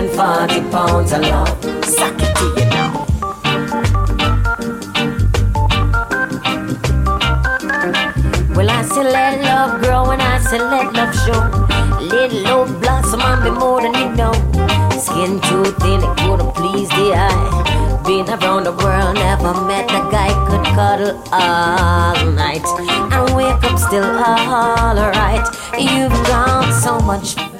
140 pounds of love. Suck it to you now. Well, I say let love grow and I say let love show. Let love blossom and be more than you know. Skin too thin, it couldn't please the eye. Been around the world, never met a guy could cuddle all night and wake up still alright. You've gone so much